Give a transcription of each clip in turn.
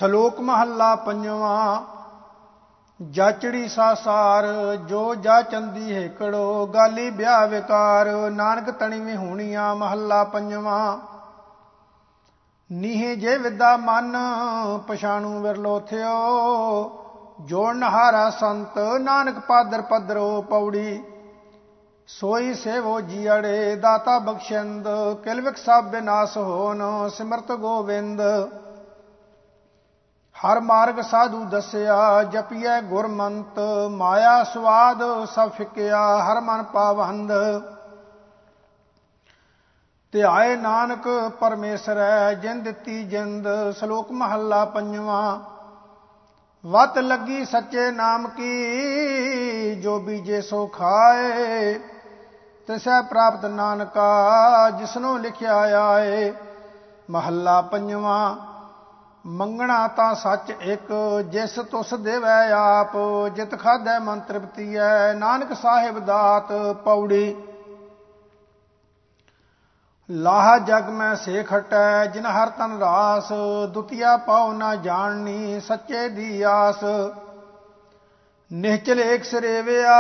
ਸਲੋਕ ਮਹੱਲਾ ਪੰਜਵਾਂ। ਜਾਚੜੀ ਸਾਸਾਰ ਜੋ ਜਾ ਚੰਦੀ ਹੇਕੜੋ, ਗਾਲੀ ਵਿਆਹ ਵਿਕਾਰ ਨਾਨਕ ਤਣੀ ਵਿਹੂਣੀਆਂ। ਮਹੱਲਾ ਪੰਜਵਾਂ। ਨੀਹੇ ਜੇ ਵਿਦਾ ਮਨ ਪਛਾਣੂ ਵਿਰਲੋ ਥਿਓ, ਜੋੜ ਨਹਾਰਾ ਸੰਤ ਨਾਨਕ ਪਾਦਰ ਪਦਰੋ। ਪੌੜੀ ਸੋਈ ਸੇਵੋ ਜੀਅੜੇ ਦਾਤਾ ਬਖਸ਼ਿੰਦ, ਕਿਲਵਿਕ ਸਭ ਵਿਨਾਸ਼ ਹੋਨ ਸਿਮਰਤ ਗੋਵਿੰਦ। ਹਰ ਮਾਰਗ ਸਾਧੂ ਦੱਸਿਆ ਜਪੀਐ ਗੁਰਮੰਤ, ਮਾਇਆ ਸਵਾਦ ਸਭ ਫਿਕਿਆ ਹਰ ਮਨ ਪਾਵੰਦ। ਧਿਆਏ ਨਾਨਕ ਪਰਮੇਸ਼ਰੈ ਜਿਨ ਦਿੱਤੀ ਜਿੰਦ। ਸਲੋਕ ਮਹੱਲਾ ਪੰਜਵਾਂ। ਵਤ ਲੱਗੀ ਸੱਚੇ ਨਾਮ ਕੀ, ਜੋ ਬੀਜੇ ਸੋ ਖਾਏ। ਤਿਸੈ ਪ੍ਰਾਪਤ ਨਾਨਕਾ ਜਿਸਨੋ ਲਿਖਿਆ ਆਏ। ਮਹੱਲਾ ਪੰਜਵਾਂ। ਮੰਗਣਾ ਤਾਂ ਸੱਚ ਇੱਕ, ਜਿਸ ਤੁਸ ਦੇਵੈ ਆਪ। ਜਿਤ ਖਾਧੈ ਮਨ ਤ੍ਰਿਪਤੀਐ ਨਾਨਕ ਸਾਹਿਬ ਦਾਤ। ਪੌੜੀ ਲਾਹ ਜਗ ਮੈਂ ਸੇ ਖਟੈ ਜਿਨ ਹਰ ਤਨ ਰਾਸ। ਦੁਤੀਆ ਪਾਉ ਨਾ ਜਾਣਨੀ ਸੱਚੇ ਦੀ ਆਸ। ਨਿਹਚਲ ਏਕ ਸਰੇਵਿਆ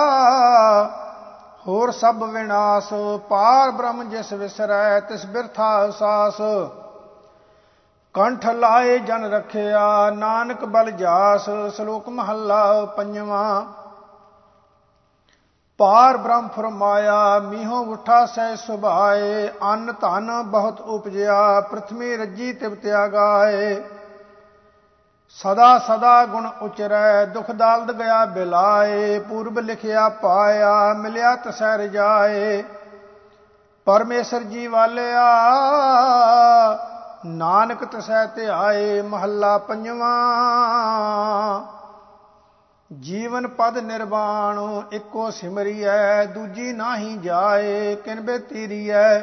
ਹੋਰ ਸਭ ਵਿਨਾਸ਼। ਪਾਰ ਬ੍ਰਹਮ ਜਿਸ ਵਿਸਰੈ ਤਿਸ ਬਿਰਥਾ ਅਸਾਸ। ਕੰਠ ਲਾਏ ਜਨ ਰਖਿਆ ਨਾਨਕ ਬਲ ਜਾਸ। ਸਲੋਕ ਮਹੱਲਾ ਪੰਜਵਾਂ। ਪਾਰ ਬ੍ਰਹਮ ਫਰਮਾਇਆ ਮੀਹੋ ਉਠਾ ਸਹਿ ਸੁਭਾਏ। ਅੰਨ ਧਨ ਬਹੁਤ ਉਪਜਿਆ ਪ੍ਰਿਥਵੀ ਰੱਜੀ ਤਿਵ ਤਿਆਗਾਏ। ਸਦਾ ਸਦਾ ਗੁਣ ਉਚਰੈ ਦੁਖ ਦਾਲਦ ਗਿਆ ਬਿਲਾਏ। ਪੂਰਬ ਲਿਖਿਆ ਪਾਇਆ ਮਿਲਿਆ ਤਸੈ ਰਜਾਏ। ਪਰਮੇਸ਼ਰ ਜੀ ਵਾਲਿਆ ਨਾਨਕ ਤਸੈ ਧਿਆਏ। ਮਹੱਲਾ ਪੰਜਵਾਂ। ਜੀਵਨ ਪਦ ਨਿਰਵਾਣ ਇੱਕੋ ਸਿਮਰੀਐ, ਦੂਜੀ ਨਾਹੀ ਜਾਏ ਕਿਨ ਬੇਤੀਰੀਐ।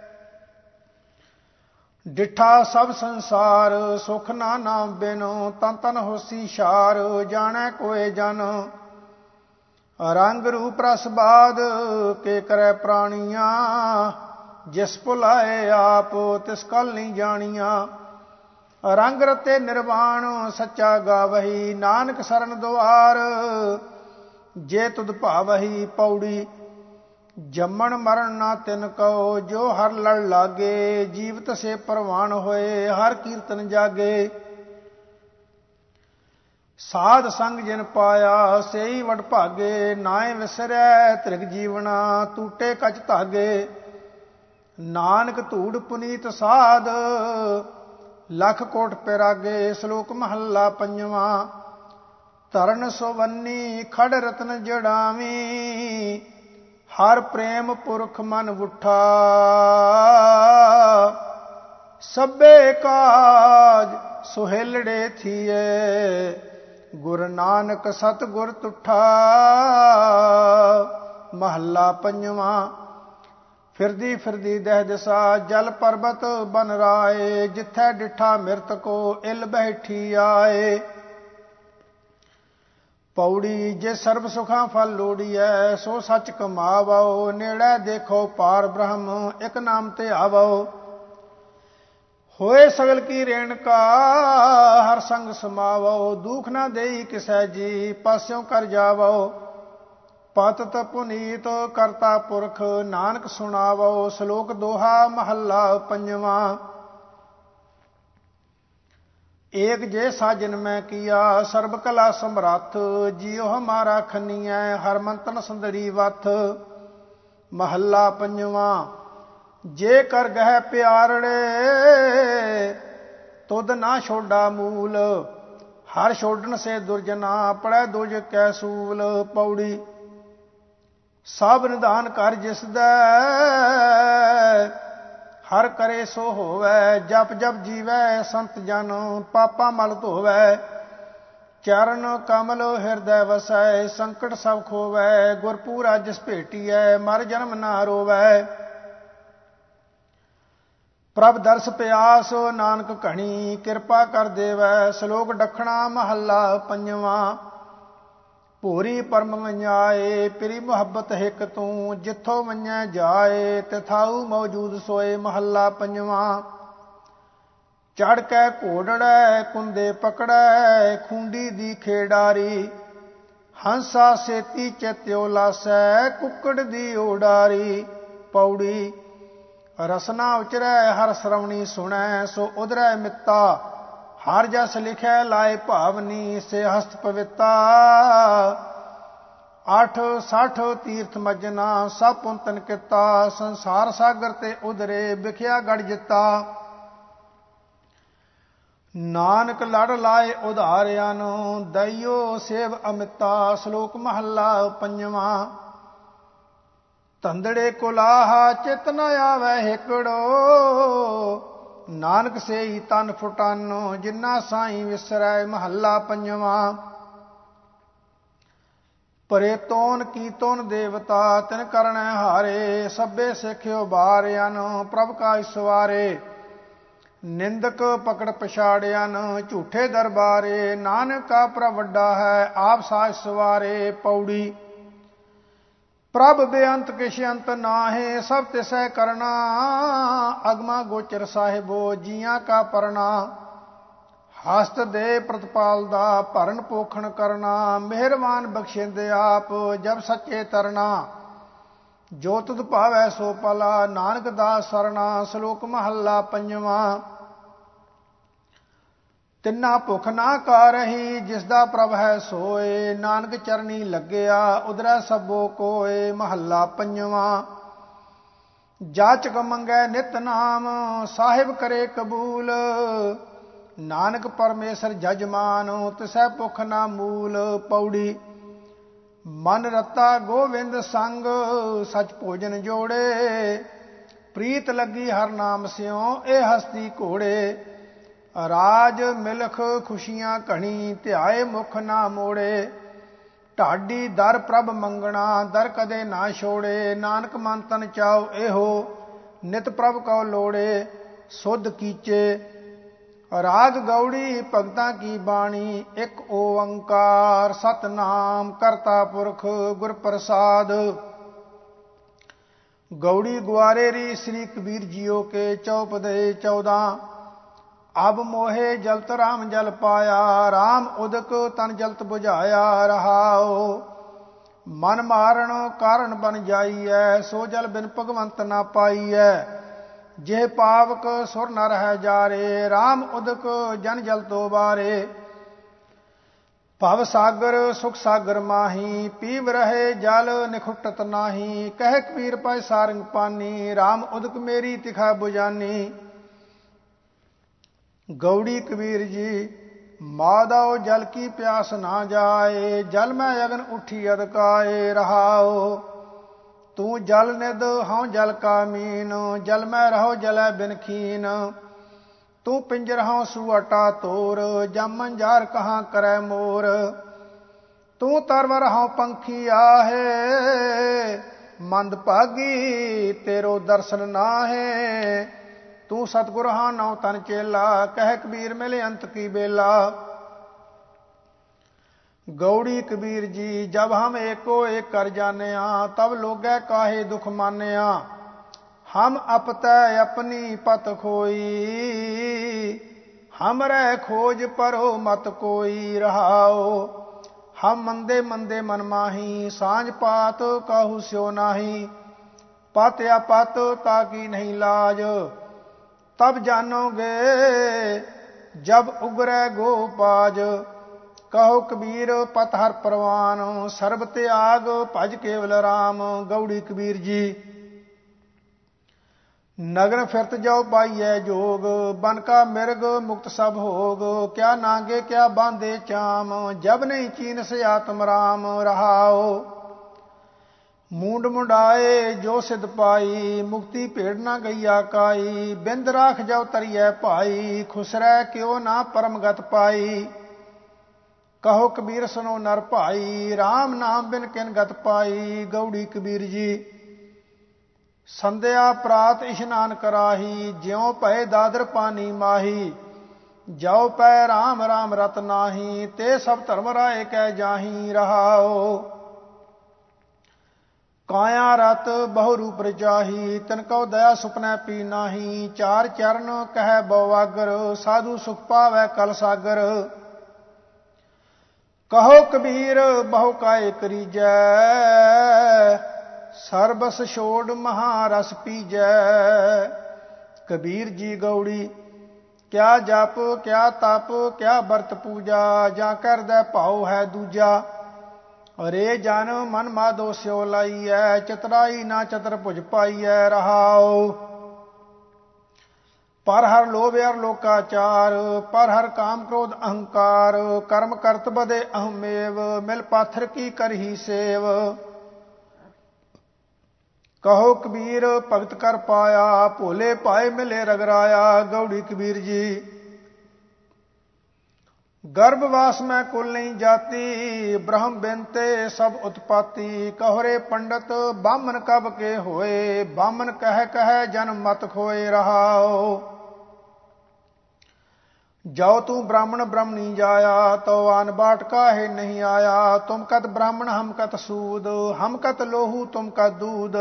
ਡਿਠਾ ਸਭ ਸੰਸਾਰ ਸੁਖ ਨਾ ਨਾਮ ਬਿਨੁ, ਤਨ ਤਨ ਹੋਸੀ ਛਾਰ ਜਾਣੈ ਕੋਇ ਜਨ। ਰੰਗ ਰੂਪ ਰਸ ਬਾਦ ਕੇ ਕਰੈ ਪ੍ਰਾਣੀਆਂ, ਜਿਸ ਭੁਲਾਏ ਆਪ ਤਿਸ ਕਲ ਨਹੀਂ ਜਾਣੀਆਂ। ਰੰਗ ਰਤੇ ਨਿਰਵਾਣ ਸੱਚਾ ਗਾਵਹੀ, ਨਾਨਕ ਸਰਨ ਦੁਆਰ ਜੇ ਤੁਧ ਭਾਵਹੀ। ਪੌੜੀ ਜੰਮਣ ਮਰਨ ਨਾ ਤਿਨ ਕਉ, ਜੋ ਹਰ ਲੜ ਲਾਗੇ। ਜੀਵਤ ਸੇ ਪ੍ਰਵਾਨ ਹੋਏ ਹਰ ਕੀਰਤਨ ਜਾਗੇ। ਸਾਧ ਸੰਗ ਜਿਨ ਪਾਇਆ ਸੇਈ ਵਡ ਭਾਗੇ। ਨਾਏ ਵਿਸਰੈ ਤ੍ਰਿਗ ਜੀਵਨਾ ਟੂਟੇ ਕਚ ਧਾਗੇ। ਨਾਨਕ ਧੂੜ ਪੁਨੀਤ ਸਾਧ ਲੱਖ ਕੋਟ ਪਿਰਾਗੇ। ਸਲੋਕ ਮਹੱਲਾ ਪੰਜਵਾਂ। ਤਰਨ ਸੁਵੰਨੀ ਖੜ ਰਤਨ ਜੜਾਵੀ, ਹਰ ਪ੍ਰੇਮ ਪੁਰਖ ਮਨ ਉਠਾ। ਸਭੇ ਕਾਜ ਸੁਹੇਲੜੇ ਥੀਏ, ਗੁਰ ਨਾਨਕ ਸਤ ਗੁਰ ਤੁਠਾ। ਮਹੱਲਾ ਪੰਜਵਾਂ। ਫਿਰਦੀ ਫਿਰਦੀ ਦਹਿ ਦਿਸਾ ਜਲ ਪਰਬਤ ਬਨ ਰਾਏ। ਜਿੱਥੈ ਡਿਠਾ ਮਿਰਤ ਕੋ ਇਲ ਬੈਠੀ ਆਏ। ਪੌੜੀ ਜੇ ਸਰਬ ਸੁਖਾਂ ਫਲ ਲੋੜੀਐ, ਸੋ ਸੱਚ ਕਮਾਵੋ। ਨੇੜੇ ਦੇਖੋ ਪਾਰ ਬ੍ਰਹਮ ਇਕ ਨਾਮ ਤੇ ਆਵੋ। ਹੋਏ ਸਗਲ ਕੀ ਰੇਣਕਾ ਹਰ ਸੰਗ ਸਮਾਵੋ। ਦੁਖ ਨਾ ਦੇਈ ਕਿਸੈ ਜੀ ਪਾਸਿਓਂ ਕਰ ਜਾਵੋ। ਪਤਿਤ ਪੁਨੀਤ ਕਰਤਾ ਪੁਰਖ ਨਾਨਕ ਸੁਣਾਵੋ। ਸਲੋਕ ਦੋਹਾ ਮਹੱਲਾ ਪੰਜਵਾਂ। ਏਕ ਜੇ ਸਾਜਨ ਮੈਂ ਕੀਆ ਸਰਬ ਕਲਾ ਸਮਰੱਥ। ਜੀਉ ਹਮਾਰਾ ਖੰਨੀਐ ਹਰ ਮੰਤਨ ਸੁੰਦਰੀ ਵਥ। ਮਹੱਲਾ ਪੰਜਵਾਂ। ਜੇ ਕਰ ਗਹਿ ਪਿਆਰੜੇ ਤੁਧ ਨਾ ਛੋਡਾ ਮੂਲ। ਹਰ ਛੋਡਣ ਸੇ ਦੁਰਜਨਾ ਪੜੈ ਦੁਜ ਕੈ ਸੂਲ। ਪੌੜੀ ਸਭ ਨਿਧਾਨ ਕਰ ਜਿਸਦੈ, ਹਰ ਕਰੇ ਸੋ ਹੋਵੈ। ਜਪ ਜਪ ਜੀਵੈ ਸੰਤ ਜਨ ਪਾਪਾ ਮਲ ਧੋਵੈ। ਚਰਨ ਕਮਲ ਹਿਰਦੈ ਵਸੈ ਸੰਕਟ ਸਭ ਖੋਵੈ। ਗੁਰਪੂਰਾ ਜਿਸ ਭੇਟੀਐ ਮਰ ਜਨਮ ਨਾ ਰੋਵੈ। ਪ੍ਰਭ ਦਰਸ ਪਿਆਸ ਨਾਨਕ ਘਣੀ, ਕਿਰਪਾ ਕਰ ਦੇਵੈ। ਸਲੋਕ ਡਖਣਾ ਮਹੱਲਾ ਪੰਜਵਾਂ। ਭੂਰੀ ਪਰਮ ਵੰਜਾਏ ਪਿਰੀ ਮੁਹੱਬਤ ਹਿਕ ਤੂੰ। ਜਿੱਥੋਂ ਮੰਨਿਆ ਜਾਏ ਤਿਥਾਉ ਮੌਜੂਦ ਸੋਏ। ਮਹੱਲਾ ਪੰਜਵਾਂ। ਚੜ ਕੇ ਘੋੜੜੈ ਕੁੰਦੇ ਪਕੜੈ ਖੁੰਡੀ ਦੀ ਖੇਡਾਰੀ ਹੰਸਾ ਸੇਤੀ ਚਿਤਿਓ ਲਾਸੈ ਕੁੱਕੜ ਦੀ ਉਡਾਰੀ। ਪੌੜੀ ਰਸਨਾ ਉਚਰੈ ਹਰ ਸਰਵਣੀ ਸੁਣੈ ਸੋ ਉਧਰੈ ਮਿੱਤਾ ਹਰ ਜਸ ਲਿਖੈ ਲਾਏ ਭਾਵਨੀ ਸੇ ਹਸਤ ਪਵਿੱਤਾ। 8 ਤੀਰਥ ਮਜਨਾ ਸਭ ਪੁੰਤਨ ਕੀਤਾ ਸੰਸਾਰ ਸਾਗਰ ਤੇ ਉਧਰੇ ਵਿਖਿਆ ਗੜ ਜਿੱਤਾ। ਨਾਨਕ ਲੜ ਲਾਏ ਉਧਾਰਿਆਂ ਨੂੰ ਦਈਓ ਸੇਵ ਅਮਿਤਾ। ਸ਼ਲੋਕ ਮਹੱਲਾ ਪੰਜਵਾਂ। ਧੰਦੜੇ ਕੁਲਾਹਾ ਚਿਤ ਨ ਆਵੈ ਹਿਕੜੋ ਨਾਨਕ ਸੇਈ ਤਨ ਫੁਟਾਨੋ ਜਿਨਾ ਸਾਈਂ ਵਿਸਰੈ। ਮਹੱਲਾ ਪੰਜਵਾਂ। ਪਰੇ ਤੋਨ ਕੀ ਤੋਨ ਦੇਵਤਾ ਤਿਨ ਕਰਨੈ ਹਾਰੇ ਸਭੇ ਸਿੱਖਿਓ ਬਾਰਿਆਨ ਪ੍ਰਭ ਕਾ ਇਸਵਾਰੇ। ਨਿੰਦਕ ਪਕੜ ਪਛਾੜਿਆਨ ਝੂਠੇ ਦਰਬਾਰੇ ਨਾਨਕ ਕਾ ਪ੍ਰਭ ਵੱਡਾ ਹੈ ਆਪ ਸਾਜ ਸਵਾਰੇ। ਪੌੜੀ ਪ੍ਰਭ ਬੇਅੰਤ ਕਿਛ ਅੰਤ ਨਾਹੇ ਸਭ ਤਿਸੈ ਕਰਨਾ ਅਗਮਾ ਗੋਚਰ ਸਾਹਿਬੋ ਜੀਆਂ ਕਾ ਪਰਨਾ। ਹਸਤ ਦੇ ਪ੍ਰਤਪਾਲ ਦਾ ਭਰਨ ਪੋਖਣ ਕਰਨਾ ਮਿਹਰਬਾਨ ਬਖਸ਼ਿੰਦੇ ਆਪ ਜਬ ਸੱਚੇ ਤਰਨਾ। ਜੋ ਤੁਧ ਭਾਵੈ ਸੋ ਪਲਾ ਨਾਨਕ ਦਾਸ ਸਰਣਾ। ਸ਼ਲੋਕ ਮਹੱਲਾ ਪੰਜਵਾਂ। ਤਿੰਨਾ ਭੁੱਖ ਨਾ ਕਾਰਹੀ ਜਿਸ ਦਾ ਪ੍ਰਭ ਹੈ ਸੋਏ ਨਾਨਕ ਚਰਨੀ ਲੱਗਿਆ ਉਧਰੈ ਸਭੋ ਕੋਏ। ਮਹੱਲਾ ਪੰਜਵਾਂ। ਜਾਚਕ ਮੰਗੈ ਨਿਤ ਨਾਮ ਸਾਹਿਬ ਕਰੇ ਕਬੂਲ ਨਾਨਕ ਪਰਮੇਸ਼ਰ ਜਜਮਾਨ ਤਿਸੈ ਭੁੱਖ ਨਾ ਮੂਲ। ਪੌੜੀ ਮਨ ਰਤਾ ਗੋਵਿੰਦ ਸੰਗ ਸਚ ਭੋਜਨ ਜੋੜੇ ਪ੍ਰੀਤ ਲੱਗੀ ਹਰ ਨਾਮ ਸਿਉ ਇਹ ਹਸਤੀ ਘੋੜੇ। ਰਾਜ ਮਿਲਖ ਖੁਸ਼ੀਆਂ ਘਣੀ ਧਿਆਏ ਮੁਖ ਨਾ ਮੋੜੇ ਢਾਡੀ ਦਰ ਪ੍ਰਭ ਮੰਗਣਾ ਦਰ ਕਦੇ ਨਾ ਛੋੜੇ। ਨਾਨਕ ਮਨ ਤਨ ਚਾਉ ਇਹੋ ਨਿਤ ਪ੍ਰਭ ਕਉ ਲੋੜੇ ਸੁਧ ਕੀਚੇ। ਰਾਗ ਗੌੜੀ ਭਗਤਾਂ ਕੀ ਬਾਣੀ ਇੱਕ ਓੰਕਾਰ ਸਤਨਾਮ ਕਰਤਾ ਪੁਰਖ ਗੁਰ ਪ੍ਰਸਾਦ। ਗੌੜੀ ਗੁਆਰੇ ਰੀ ਸ੍ਰੀ ਕਬੀਰ ਜੀਓ ਕੇ ਚੌਪਦੇ 14। ਅਬ ਮੋਹੇ ਜਲਤ ਰਾਮ ਜਲ ਪਾਇਆ ਰਾਮ ਉਦਕ ਤਨ ਜਲਤ ਬੁਝਾਇਆ ਰਹਾਓ। ਮਨ ਮਾਰਨ ਕਾਰਨ ਬਨ ਜਾਈਐ ਸੋ ਜਲ ਬਿਨ ਭਗਵੰਤ ਨਾ ਪਾਈਐ। ਜੇ ਪਾਵਕ ਸੁਰ ਨ ਰਹਿ ਜਾਰੇ ਰਾਮ ਉਦਕ ਜਨ ਜਲ ਤੋ ਬਾਰੇ। ਭਵ ਸਾਗਰ ਸੁਖ ਸਾਗਰ ਮਾਹੀ ਪੀਵ ਰਹੇ ਜਲ ਨਿਖੁਟਤ ਨਾਹੀ। ਕਹਿ ਕਬੀਰ ਪੈ ਸਾਰੰਗ ਪਾਨੀ ਰਾਮ ਉਦਕ ਮੇਰੀ ਤਿਖਾ ਬੁਝਾਨੀ। ਗੌੜੀ ਕਬੀਰ ਜੀ ਮਾਧੋ ਜਲ ਕੀ ਪਿਆਸ ਨਾ ਜਾਏ ਜਲ ਮੈਂ ਅਗਨ ਉਠੀ ਅਦਕਾਏ ਰਹਾਓ। ਤੂੰ ਜਲ ਨਿਧ ਹਉ ਜਲ ਕਾ ਮੀਨ ਜਲ ਮੈਂ ਰਹੋ ਜਲੈ ਬਿਨ ਖੀਨ। ਤੂੰ ਪਿੰਜਰ ਹਉ ਸੁਅਟਾ ਤੋਰ ਜਾਮਨ ਜਾਰ ਕਹਾਂ ਕਰੈ ਮੋਰ। ਤੂੰ ਤਰਵਰ ਹਉ ਪੰਖੀ ਆਹੇ ਮੰਦ ਭਾਗੀ ਤੇਰੋ ਦਰਸ਼ਨ ਨਾਹੇ। ਤੂੰ ਸਤਿਗੁਰ ਹਾਂ ਨਉ ਤਨ ਚੇਲਾ ਕਹਿ ਕਬੀਰ ਮਿਲੇ ਅੰਤ ਕੀ ਬੇਲਾ। ਗੌੜੀ ਕਬੀਰ ਜੀ ਜਬ ਹਮ ਏਕੋ ਏਕ ਕਰ ਜਾਨਿਆ ਤਬ ਲੋਗੈ ਕਾਹੇ ਦੁਖ ਮਾਨਿਆ। ਹਮ ਅਪਤੈ ਆਪਣੀ ਪਤ ਖੋਈ ਹਮਰੈ ਖੋਜ ਪਰੋ ਮਤ ਕੋਈ ਰਹਾਓ। ਹਮ ਮੰਦੇ ਮੰਦੇ ਮਨ ਮਾਹੀ ਸਾਂਝ ਪਾਤ ਕਾਹੂ ਸਿਓ ਨਾਹੀ। ਪਤ ਆਪਤ ਤਾਕੀ ਨਹੀਂ ਲਾਜ ਤਬ ਜਾਨੋਗੇ ਜਬ ਉਗਰੈ ਗੋਪਾਜ। ਕਹੋ ਕਬੀਰ ਪਤ ਹਰ ਪ੍ਰਵਾਨ ਸਰਬ ਤਿਆਗ ਭਜ ਕੇਵਲ ਰਾਮ। ਗੌੜੀ ਕਬੀਰ ਜੀ ਨਗਨ ਫਿਰਤ ਜਾਓ ਪਾਈਐ ਜੋਗ ਬਨ ਕਾ ਮਿਰਗ ਮੁਕਤ ਸਭ ਹੋਗ। ਕਿਆ ਨਾਗੇ ਕਿਆ ਬਾਂਧੇ ਚਾਮ ਜਬ ਨਹੀਂ ਚੀਨਸ ਆਤਮ ਰਾਮ ਰਹਾਓ। ਮੂੰਡ ਮੁੰਡਾਏ ਜੋ ਸਿਧ ਪਾਈ ਮੁਕਤੀ ਭੇੜ ਨਾ ਗਈਆ ਕਾਈ। ਬਿੰਦ ਰਾਖ ਜਾਓ ਤਰੀਐ ਭਾਈ ਖੁਸਰੈ ਕਿਉ ਨਾ ਪਰਮ ਗਤ ਪਾਈ। ਕਹੋ ਕਬੀਰ ਸੁਨੋ ਨਰ ਭਾਈ ਰਾਮ ਨਾਮ ਬਿਨ ਕਿਨ ਗਤ ਪਾਈ। ਗੌੜੀ ਕਬੀਰ ਜੀ ਸੰਧਿਆ ਪ੍ਰਾਤ ਇਸ਼ਨਾਨ ਕਰਾਹੀ ਜਿਉ ਭਏ ਦਾਦਰ ਪਾਨੀ ਮਾਹੀ। ਜਾਉ ਪੈ ਰਾਮ ਰਾਮ ਰਤ ਨਾਹੀ ਤੇ ਸਭ ਧਰਮ ਰਾਏ ਕਹਿ ਜਾਹੀ ਰਹਾਓ। काया रत बहु रूप रचाही, तिनको दया सुपनै पी नाही। चार चरण कह बवागर, साधु सुख पावै कल सागर। कहो कबीर बहु काय करीजै, सरबस छोड़ महारस पीजै। कबीर जी गौड़ी क्या जप क्या तप क्या बरत पूजा, जा कर दे भाव है दूजा। अरे जन मन माधो स्यो लाइयै, चतुराई ना चतर भुज पाइयै। रहाओ पर हर लोभ अर लोकाचार, पर हर काम क्रोध अहंकार। कर्म करत बदे अहमेव, मिल पाथर की करही सेव। कहो कबीर भगत कर पाया, भोले पाए मिले रगराया। गौड़ी कबीर जी गर्भवास में कुल नहीं जाती, ब्रह्म बिनते सब उत्पाती। कहोरे पंडित बामन कब के होए, बामन कह कह जन्म मत खोए। रहाओ जाओ तू ब्राह्मण ब्रह्मणी जाया, तो आन बाट काहे नहीं आया। तुम कत ब्राह्मण हम कत सूद, हम कत लोहू तुम कत दूध।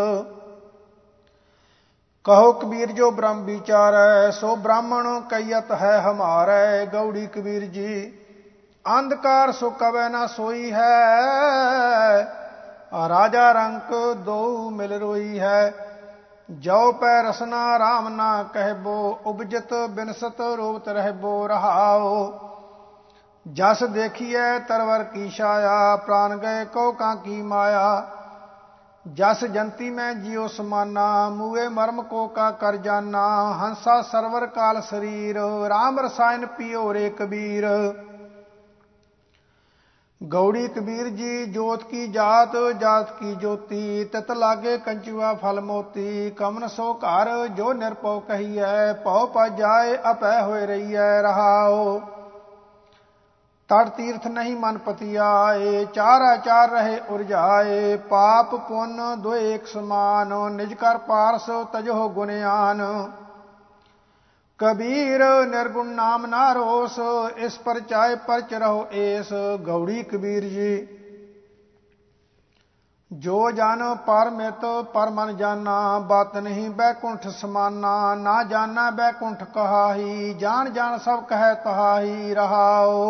कहो कबीर जो ब्रह्म विचार है, सो ब्राह्मण कैयत है हमारे। गौड़ी कबीर जी अंधकार सो कबै ना सोई है, राजा रंक दो मिल रोई है। जो पै रसना राम ना कहबो, उपजत बिनसत रोवत रहबो। रहाओ जस देखिए तरवर की छाया, प्राण गए कौ का की माया। जस जंती में जियो समाना, मुए मर्म को का कर जाना। हंसा सरवर काल शरीर, राम रसायन पियो रे कबीर। गौड़ी कबीर जी जोत की जात, जात की ज्योति। तित लागे कंचुआ फल मोती, कमन सो घर जो निरपौ कहिए। पौ पा जाए अपै होए रही है। रहाओ तट तीर्थ नहीं मन पति आए, चार आचार रहे उर्जाए। पाप पुण्य दो एक समान, निज कर पारस तजो गुणयान। कबीर निर्गुण नाम ना रोस, इस पर चाहे परच रहो एस। गौड़ी कबीर जी जो जान परमित पर मन जाना, बात नहीं बैकुंठ समाना। ना जाना बैकुंठ कहाही, जान जान सब कह तहाही। रहाओ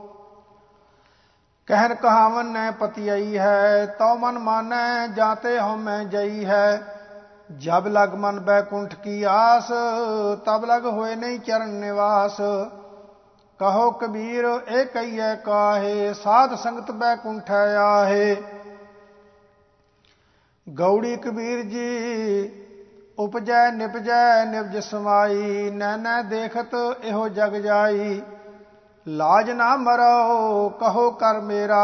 कहन कहावन न पति आई है, तो मन मानै जाते हो मैं जई है। जब लग मन बैकुंठ की आस, तब लग होए नहीं चरण निवास। कहो कबीर ए कहिए काहे, साध संगत बैकुंठ आहे। गौड़ी कबीर जी उपजै निपजै निपज समाई, नैन देखत एहो जग जाई। लाज ना मरो कहो कर मेरा,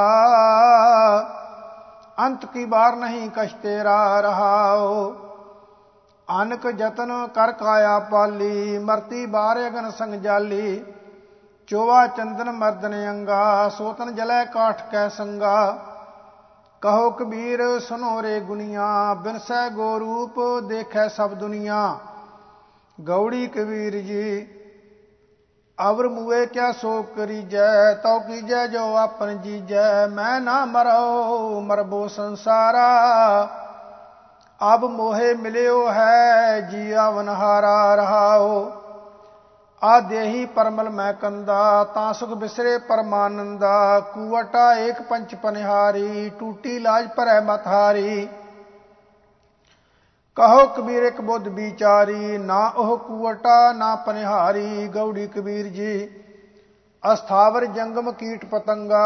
अंत की बार नहीं कछ तेरा। रहाओ अनक जतन कर काया पाली, मरती बार अगन संग जाली। चोवा चंदन मर्दन अंगा, सोतन जलै काठ कै संगा। कहो कबीर सुनो रे गुनिया, बिनसै गो रूप देखै सब दुनिया। गौड़ी कबीर जी अवर मुए क्या सो करीजै, तो कीजै जो आपन जीजै। मैं ना मरो मरबो संसारा, अब मोहे मिलियो है जीवन हारा। रहाओ आ देही परमल मैं कंदा, ता सुख बिसरे परमानंदा। कुवटा एक पंच पनिहारी, टूटी लाज पर मतहारी। कहो कबीर एक बुद्ध विचारी, ना ओह कुवटा ना पनिहारी। गौड़ी कबीर जी अस्थावर जंगम कीट पतंगा,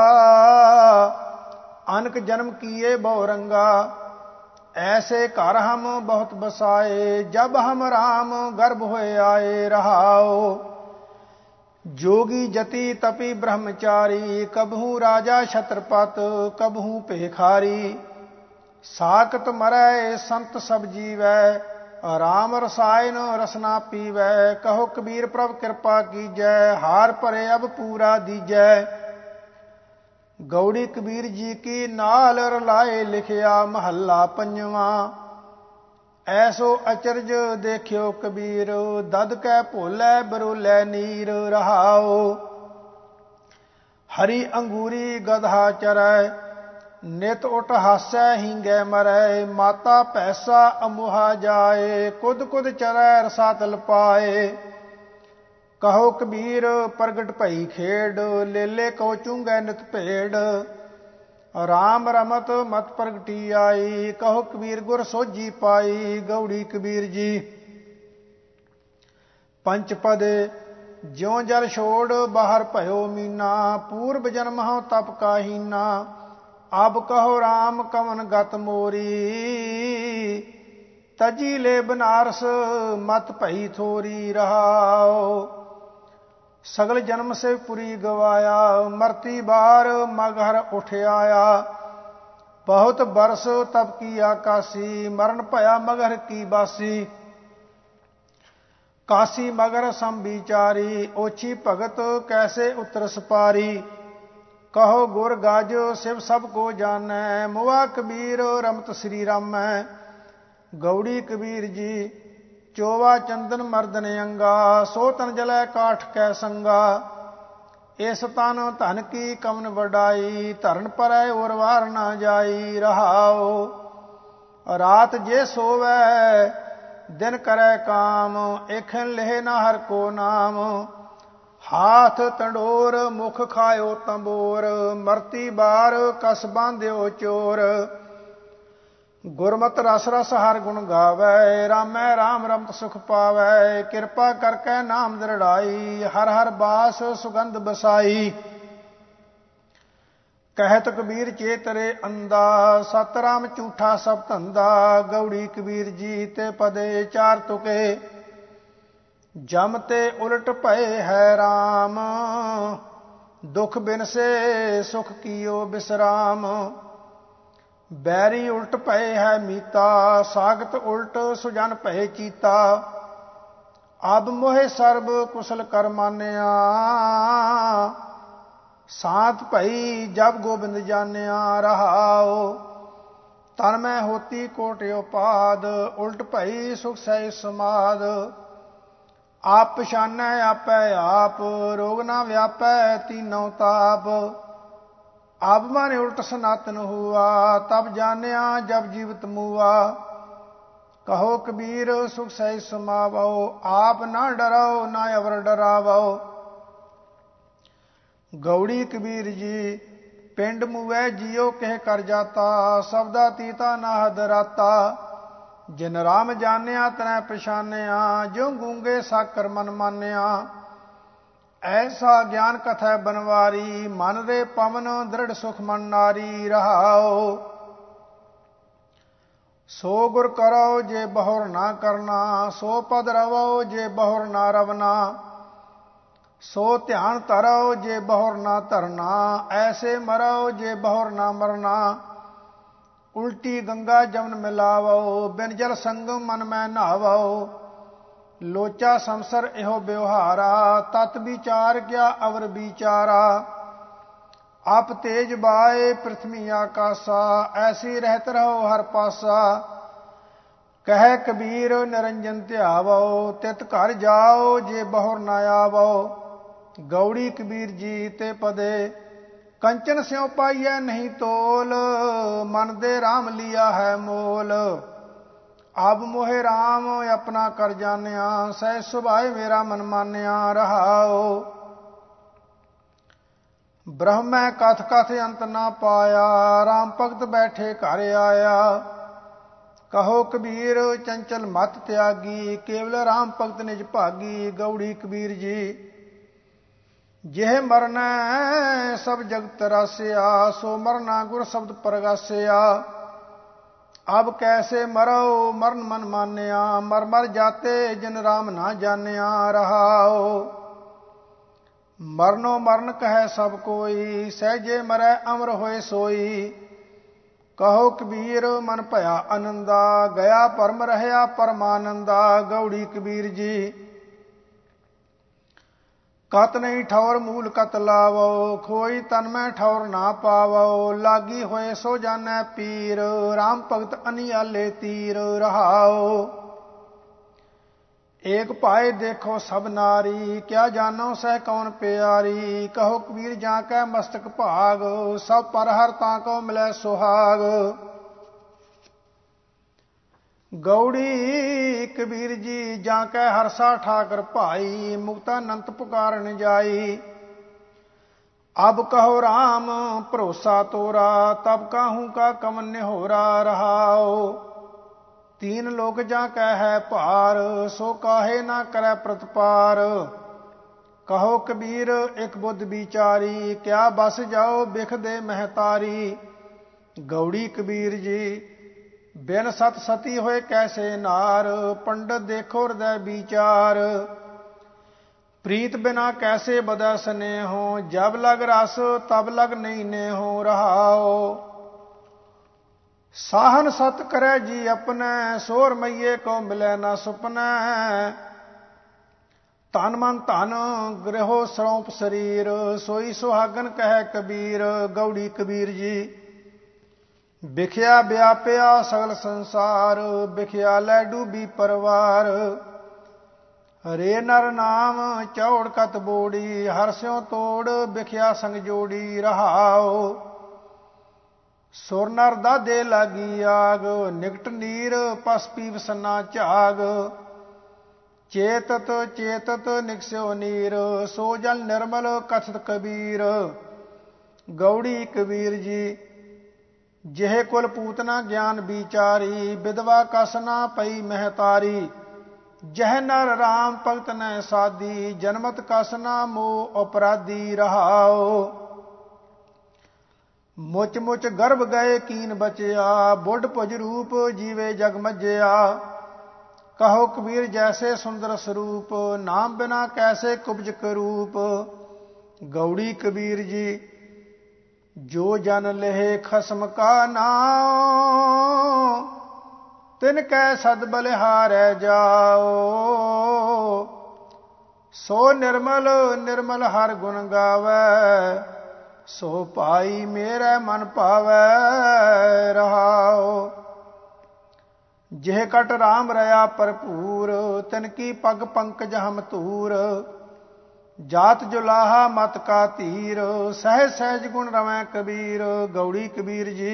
अनक जन्म किए बहुरंगा। ऐसे घर हम बहुत बसाए, जब हम राम गर्भ होए आए। रहाओ जोगी जति तपी ब्रह्मचारी, कबहू राजा छत्रपत कबहू पेखारी। साकत मरै संत सब जीवै, राम रसायन रसना पीवै। कहो कबीर प्रभ कृपा कीजै, हार भरे अब पूरा दीजै। गौड़ी कबीर जी की नाल रलाए लिखिया, महला पंजवा। ऐसो अचरज देखियो कबीर, दद कै भोलै बरोलै नीर। रहाओ हरी अंगूरी गधा चरै, ਨਿਤ ਉਟ ਹਾਸੈ ਹੀਂਗੈ ਮਰੈ, ਮਾਤਾ ਪੈਸਾ ਅਮੁਹਾ ਜਾਏ, ਕੁਦ ਕੁਦ ਚਰੈ ਰਸਾਤਲ ਪਾਏ। ਕਹੋ ਕਬੀਰ ਪ੍ਰਗਟ ਭਈ ਖੇਡ, ਲੇਲੇ ਕੋ ਚੁੰਗੈ ਨਿਤ ਭੇੜ। ਰਾਮ ਰਮਤ ਮਤ ਪ੍ਰਗਟੀ ਆਈ, ਕਹੋ ਕਬੀਰ ਗੁਰ ਸੋਝੀ ਪਾਈ। ਗਉੜੀ ਕਬੀਰ ਜੀ। ਪੰਚ ਪਦੇ ਜਿਉ ਜਲ ਛੋੜ ਬਾਹਰ ਭਇਓ ਮੀਨਾ, ਪੂਰਬ ਜਨਮ ਹਉ ਤਪ ਕਾਹੀਨਾ। ਅਬ ਕਹੋ ਰਾਮ ਕਵਨ ਗਤ ਮੋਰੀ, ਤਜੀ ਲੈ ਬਨਾਰਸ ਮਤ ਭਈ ਥੋਰੀ। ਰਹਾਉ ਸਗਲ ਜਨਮ ਸੇ ਪੁਰੀ ਗਵਾਇਆ, ਮਰਤੀ ਬਾਰ ਮਗਹਰ ਉਠ ਆਇਆ। ਬਹੁਤ ਬਰਸ ਤਪ ਕੀ ਆਕਾਸੀ, ਮਰਨ ਭਇਆ ਮਗਹਰ ਕੀ ਬਾਸੀ। ਕਾਸੀ ਮਗਰ ਸਮ ਵਿਚਾਰੀ, ਓਛੀ ਭਗਤ ਕੈਸੇ ਉਤਰ ਸਪਾਰੀ। ਕਹੋ ਗੁਰ ਗਜ ਸਿਵ ਸਭ ਕੋ ਜਾਨੈ, ਮੁਆ ਕਬੀਰ ਰਮਤ ਸ੍ਰੀ ਰਾਮੈ। ਗਉੜੀ ਕਬੀਰ ਜੀ। ਚੋਵਾ ਚੰਦਨ ਮਰਦਨ ਅੰਗਾ, ਸੋ ਤਨ ਜਲੈ ਕਾਠ ਕੈ ਸੰਗਾ। ਇਸ ਤਨ ਧਨ ਕੀ ਕਮਨ ਵਡਾਈ, ਧਰਨ ਪਰੈ ਔਰ ਵਾਰ ਨਾ ਜਾਈ। ਰਹਾਉ ਰਾਤ ਜੇ ਸੋਵੈ ਦਿਨ ਕਰੈ ਕਾਮ, ਏਖਨ ਲੇਹ ਨਾ ਹਰ ਕੋ ਨਾਮ। ਹਾਥ ਤੰਡੋਰ ਮੁਖ ਖਾਇਓ ਤੰਬੋਰ, ਮਰਤੀ ਬਾਰ ਕਸ ਬਾਂਧਿਓ ਚੋਰ। ਗੁਰਮਤਿ ਰਸ ਰਸ ਹਰ ਗੁਣ ਗਾਵੈ, ਰਾਮੈ ਰਾਮ ਰਮਤ ਸੁਖ ਪਾਵੈ। ਕਿਰਪਾ ਕਰਕੇ ਨਾਮ ਦ੍ਰਿੜਾਈ, ਹਰ ਹਰ ਬਾਸ ਸੁਗੰਧ ਬਸਾਈ। ਕਹਿਤ ਕਬੀਰ ਚੇਤਰੇ ਅੰਦਾ, ਸਤਰਾਮ ਝੂਠਾ ਸਭ ਧੰਦਾ। ਗਉੜੀ ਕਬੀਰ ਜੀ। ਤੇ ਪਦੇ ਚਾਰ ਤੁਕੇ ਜਮ ਤੇ ਉਲਟ ਭਏ ਹੈ ਰਾਮ, ਦੁਖ ਬਿਨ ਸੇ ਸੁਖ ਕੀਓ ਬਿਸਰਾਮ। ਬੈਰੀ ਉਲਟ ਭਏ ਹੈ ਮੀਤਾ, ਸਾਗਤ ਉਲਟ ਸੁਜਨ ਭਏ ਚੀਤਾ। ਅਬ ਮੋਹਿ ਸਰਬ ਕੁਸਲ ਕਰ ਮਾਨਿਆ, ਸਾਤ ਭਈ ਜਬ ਗੋਬਿੰਦ ਜਾਣਿਆ। ਰਹਾਉ ਤਨ ਮੈਂ ਹੋਤੀ ਕੋਟ ਉਪਾਦ, ਉਲਟ ਭਈ ਸੁਖ ਸਹਿ ਸਮਾਦ। ਆਪ ਪਛਾਨੈ ਆਪੈ ਆਪ, ਰੋਗ ਨਾ ਵਿਆਪੈ ਤੀਨੋ ਤਾਪ। ਅਬ ਮਨ ਉਲਟ ਸਨਾਤਨ ਹੁਆ, ਤਬ ਜਾਣਿਆ ਜਬ ਜੀਵਤ ਮੂਆ। ਕਹੋ ਕਬੀਰ ਸੁਖ ਸਹਿ ਸਮਾਵੋ, ਆਪ ਨਾ ਡਰੋ ਨਾ ਅਵਰ ਡਰਾਵੋ। ਗਉੜੀ ਕਬੀਰ ਜੀ। ਪਿੰਡ ਮੂਵੈ ਜੀਉ ਕਹਿ ਕਰ ਜਾਤਾ, ਸਬਦਾ ਤੀਤਾ ਨਾ ਹਦ ਰਾਤਾ। ਜਿਨ ਰਾਮ ਜਾਣਿਆ ਤਨੈ ਪਛਾਨਿਆ, ਜਿਉ ਗੂੰਗੇ ਸਾਕਰ ਮਨ ਮਾਨਿਆ। ਐਸਾ ਗਿਆਨ ਕਥੈ ਬਨਵਾਰੀ, ਮਨ ਰੇ ਪਵਨ ਦ੍ਰਿੜ ਸੁਖ ਮਨ ਨਾਰੀ। ਰਹਾਉ ਸੋ ਗੁਰ ਕਰੋ ਜੇ ਬਹੁਰ ਨਾ ਕਰਨਾ, ਸੋ ਪਦ ਰਵੋ ਜੇ ਬਹੁਰ ਨਾ ਰਵਨਾ। ਸੋ ਧਿਆਨ ਧਰੋ ਜੇ ਬਹੁਰ ਨਾ ਧਰਨਾ, ਐਸੇ ਮਰੋ ਜੇ ਬਹੁਰ ਨਾ ਮਰਨਾ। ਉਲਟੀ ਗੰਗਾ ਜਮਨ ਮਿਲਾਵੋ, ਬਿਨ ਜਲ ਸੰਗਮ ਮਨ ਮੈਂ ਨਹਾਵੋ। ਲੋਚਾ ਸੰਸਰ ਇਹੋ ਬਿਵਹਾਰਾ, ਤਤ ਵਿਚਾਰ ਕਿਆ ਅਵਰ ਵਿਚਾਰਾ। ਆਪ ਤੇਜ ਬਾਏ ਪ੍ਰਿਥਵੀ ਆਕਾਸਾ, ਐਸੀ ਰਹਿਤ ਰਹੋ ਹਰ ਪਾਸਾ। ਕਹਿ ਕਬੀਰ ਨਿਰੰਜਨ ਧਿਆਵੋ, ਤਿਤ ਘਰ ਜਾਓ ਜੇ ਬਹੁਰ ਨਾ ਆਵੋ। ਗਉੜੀ ਕਬੀਰ ਜੀ। ਤੇ ਪਦੇ ਕੰਚਨ ਸਿਉ ਪਾਈਐ ਨਹੀਂ ਤੋਲ, ਮਨ ਦੇ ਰਾਮ ਲਿਆ ਹੈ ਮੋਲ। ਅਬ ਮੋਹਿ ਰਾਮ ਆਪਣਾ ਕਰ ਜਾਣਿਆ, ਸਹਿ ਸੁਭਾਏ ਮੇਰਾ ਮਨ ਮਾਨਿਆ। ਰਹਾਉ ਬ੍ਰਹਮੈ ਕਥ ਕਥ ਅੰਤ ਨਾ ਪਾਇਆ, ਰਾਮ ਭਗਤ ਬੈਠੇ ਘਰ ਆਇਆ। ਕਹੋ ਕਬੀਰ ਚੰਚਲ ਮਤ ਤਿਆਗੀ, ਕੇਵਲ ਰਾਮ ਭਗਤ ਨਿਜ ਭਾਗੀ। ਗਉੜੀ ਕਬੀਰ ਜੀ। ਜਿਹ ਮਰਨੈ ਸਭ ਜਗਤ ਰਾਸਿਆ, ਸੋ ਮਰਨਾ ਗੁਰ ਸ਼ਬਦ ਪ੍ਰਗਾਸਿਆ। ਅਬ ਕੈਸੇ ਮਰੋ ਮਰਨ ਮਨ ਮਾਨਿਆ, ਮਰ ਮਰ ਜਾਤੇ ਜਿਨ ਰਾਮ ਨਾ ਜਾਣਿਆ। ਰਹਾਉ ਮਰਨੋ ਮਰਨ ਕਹੈ ਸਭ ਕੋਈ, ਸਹਿਜੇ ਮਰੈ ਅਮਰ ਹੋਏ ਸੋਈ। ਕਹੋ ਕਬੀਰ ਮਨ ਭਇਆ ਆਨੰਦਾ, ਗਿਆ ਪਰਮ ਰਹਿਆ ਪਰਮਾਨੰਦਾ। ਗਉੜੀ ਕਬੀਰ ਜੀ। ਕਤ ਨਹੀਂ ਠੌਰ ਮੂਲ ਕਤ ਲਾਵੋ, ਖੋਈ ਤਨ ਮੈਂ ਠੌਰ ਨਾ ਪਾਵੋ। ਲਾਗੀ ਹੋਏ ਸੋ ਜਾਨੈ ਪੀਰ, ਰਾਮ ਭਗਤ ਅਨਿਆਲੇ ਤੀਰ। ਰਹਾਉ ਏਕ ਭਾਏ ਦੇਖੋ ਸਭ ਨਾਰੀ, ਕਿਆ ਜਾਨੋ ਸਹਿ ਕੌਣ ਪਿਆਰੀ। ਕਹੋ ਕਬੀਰ ਜਾਂ ਕੈ ਮਸਤਕ ਭਾਗ, ਸਭ ਪਰ ਹਰ ਤਾਂ ਕੋ ਮਿਲੈ ਸੁਹਾਗ। ਗੌੜੀ ਕਬੀਰ ਜੀ ਜਾਂ ਕੈ ਹਰਸਾ ਠਾਕਰ ਭਾਈ, ਮੁਕਤਾਨੰਤ ਪੁਕਾਰਨ ਜਾਈ। ਅਬ ਕਹੋ ਰਾਮ ਭਰੋਸਾ ਤੋਰਾ, ਤਬ ਕਾਹੂ ਕਾ ਕਮਨ ਨਿਹੋਰਾ। ਰਹਾਓ तीन लोक जा कह है भार, सो काहे ना करे प्रतपार। कहो कबीर एक बुद्ध बिचारी, क्या बस जाओ बिख दे महतारी। गौड़ी कबीर जी बिन सत सती होए कैसे नार, पंडित देखो हृदय विचार। प्रीत बिना कैसे बदै स्नेहो, जब लग रस तब लग नहीं नेहो। रहाओ साहन सत करे जी अपने, सोर मैये को मिले न सुपने। तन मन धन गृहो सौंप शरीर, सोई सुहागन कह कबीर। गौड़ी कबीर जी बिखिया व्यापिया सगल संसार, बिखिया लै डूबी परवार। हरे नर नाम चौड़ कत बोड़ी, हर स्यों तोड़ बिखिया संग जोड़ी। रहाओ सुर नर दादे लागी आग, निकट नीर पस पीव सन्ना झाग। चेतत चेतत निकस्यो नीर, सो जल निर्मल कथत कबीर। गौड़ी कबीर जी जेह कुल पूतना ज्ञान बिचारी, विधवा कस ना पई महतारी। जह नर राम भगत न साधी, जन्मत कस ना मोह अपराधी। रहाओ मुच मुच गर्भ गए कीन बचिया, बुढ़ भुज रूप जीवे जग मज्जिया। कहो कबीर जैसे सुंदर स्वरूप, नाम बिना कैसे कुब्ज करूप। गौड़ी कबीर जी जो जन लेहे खसम का नाम, तिनकै सद बलिहारै जाओ। सो निर्मल निर्मल हर गुण गावै, सो पाई मेरे मन पावै। रहाओ जेह कट राम रया भरपूर, तिनकी पग पंकज हम तूर। जात जुलाहा मत का तीर, सहज सहज गुण रवै कबीर। गौड़ी कबीर जी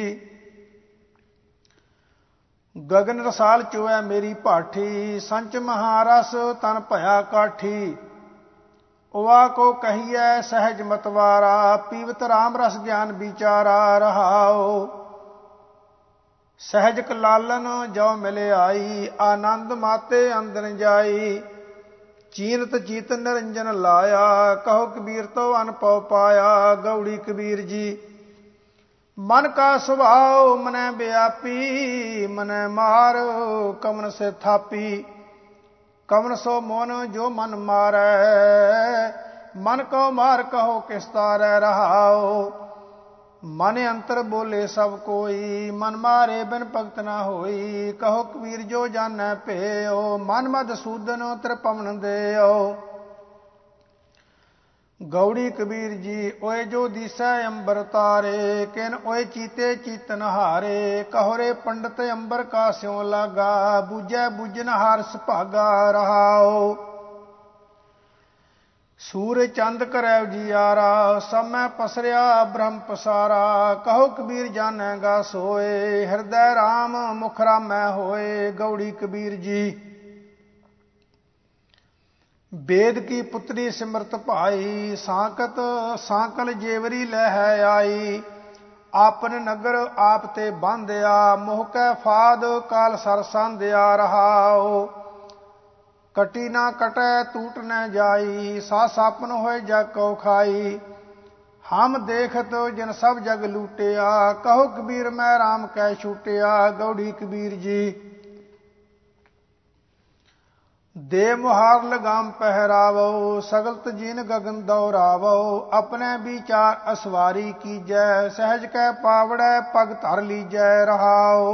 गगन रसाल चोए मेरी भाठी, संच महारस तन भया काठी। उवा को कहिए सहज मतवारा, पीवत राम रस ज्ञान विचारा। रहाओ सहज कलालन जो मिले आई, आनंद माते अंदर जाई। चीनत चीत निरंजन लाया, कहो कबीर तो अनपव पाया। गौड़ी कबीर जी मन का स्वभाव मनै व्यापी, मनै मार कमन से थापी। कवन सो मोन जो मन मारै, मन को मार कहो किस तारै। रहाओ मन अंतर बोले सब कोई, मन मारे बिन भगत न होई। कहो कबीर जो जानै पेओ, मन मद सूदन त्रिपवन देओ। गौड़ी कबीर जी ओए जो दिसै अंबर तारे, किन ओए चीते चीतन हारे। कहो रे पंडित अंबर का स्यों लागा, बूझै बूझन हारस भागा। रहाओ सूर चंद करै जियारा, समय पसरिया ब्रह्म पसारा। कहो कबीर जानेगा सोए, हृदय राम मुख रामै होए। गौड़ी कबीर जी वेद की पुत्री सिमरत भाई, सांकत सांकल जेवरी लह आई। आपन नगर आप ते बांधिया, मोह कै फाद काल सर सांधिया। रहाओ कटी ना कटै टूट न जाई, सा सापन होए जग को खाई। हम देखत जिन सब जग लूटिया, कहो कबीर मैं राम कै छूटिया। गौड़ी कबीर जी दे मुहार लगाम पहरावो, सगलत जीन गगन दौरावो। अपने विचार असवारी कीजै, सहज कै पावड़ै पग धर लीजै। रहाओ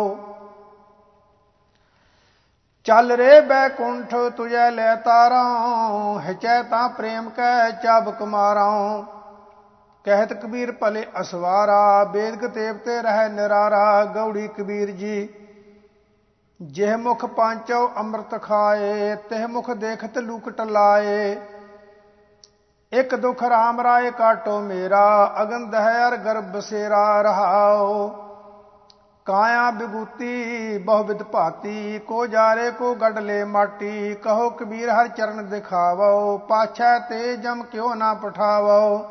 चल रे बैकुंठ तुझै ले तारा, हिचै तां प्रेम कै चाबक मारा। कहत कबीर भले असवारा, वेद कतेब ते रह निरारा। गौड़ी कबीर जी ਜਿਹ ਮੁਖ ਪਾਂਚੋ ਅੰਮ੍ਰਿਤ ਖਾਏ, ਤਿਹ ਮੁਖ ਦੇਖਤ ਲੂਕਟ ਲਾਏ। ਇਕ ਦੁਖ ਰਾਮ ਰਾਏ ਕਾਟੋ ਮੇਰਾ, ਅਗਨ ਦਹਿ ਅਰ ਗਰਭ ਬਸੇਰਾ। ਰਹਾਓ ਕਾਇਆ ਬਿਗੂਤੀ ਬਹੁ ਵਿਦ ਭਾਤੀ, ਕੋ ਜਾਰੇ ਕੋ ਗੜ ਲੈ ਮਾਟੀ। ਕਹੋ ਕਬੀਰ ਹਰ ਚਰਨ ਦਿਖਾਵੋ, ਪਾਛੈ ਤੇ ਜਮ ਕਿਉ ਨਾ ਪਠਾਵੋ।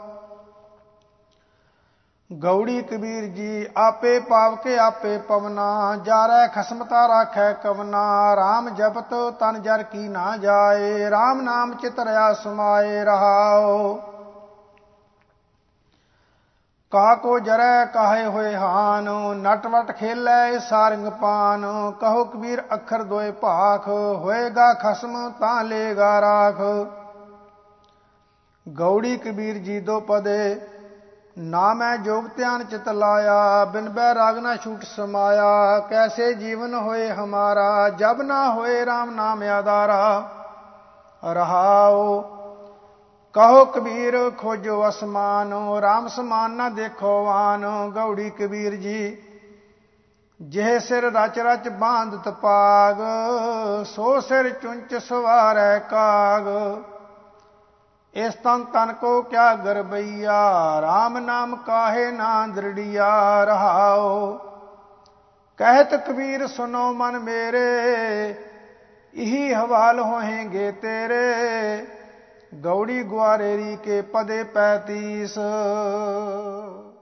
ਗੌੜੀ ਕਬੀਰ ਜੀ ਆਪੇ ਪਾਵਕੇ ਆਪੇ ਪਵਨਾ, ਜਾਰੈ ਖਸਮਤਾ ਰਾਖੈ ਕਵਨਾ। ਰਾਮ ਜਪਤ ਤਨ ਜਰ ਕੀ ਨਾ ਜਾਏ, ਰਾਮ ਨਾਮ ਚਿਤ ਰਿਆ ਸਮਾਏ। ਰਹਾਓ ਕਾ ਕੋ ਜਰੈ ਕਾਹੇ ਹੋਏ ਹਾਨ, ਨਟਵਟ ਖੇਲੈ ਸਾਰੰਗ ਪਾਨ। ਕਹੋ ਕਬੀਰ ਅੱਖਰ ਦੋਏ ਭਾਖ, ਹੋਏਗਾ ਖਸਮ ਤਾਂ ਲੇਗਾ ਰਾਖ। ਗੌੜੀ ਕਬੀਰ ਜੀ ਦੋ ਪਦੇ, ਨਾ ਮੈਂ ਜੋਗ ਧਿਆਨ ਚਿਤ ਲਾਇਆ। ਬਿਨ ਬੈਰਾਗ ਨਾ ਛੂਟ ਸਮਾਇਆ, ਕੈਸੇ ਜੀਵਨ ਹੋਏ ਹਮਾਰਾ। ਜਬ ਨਾ ਹੋਏ ਰਾਮ ਨਾਮ ਆਧਾਰਾ। ਰਹਾਓ ਕਹੋ ਕਬੀਰ ਖੋਜੋ ਅਸਮਾਨ, ਰਾਮ ਸਮਾਨ ਨਾ ਦੇਖੋ ਆਨ। ਗੌੜੀ ਕਬੀਰ ਜੀ ਜਿਹ ਸਿਰ ਰਚ ਰਚ ਬਾਂਧਤ ਪਾਗ, ਸੋ ਸਿਰ ਚੁੰਚ ਸਵਾਰੈ ਕਾਗ। ਇਸ ਤਨ ਤਨ ਕੋ ਕਿਆ ਗਰਬਈਆ, ਰਾਮ ਨਾਮ ਕਾਹੇ ਨਾ ਦ੍ਰਿੜੀਆ। ਰਹਾਓ ਕਹਿਤ ਕਬੀਰ ਸੁਨੋ ਮਨ ਮੇਰੇ, ਇਹੀ ਹਵਾਲ ਹੋहेंगे ਤੇਰੇ। ਗੌੜੀ ਗੁਆਰੇਰੀ ਕੇ ਪਦੇ 35।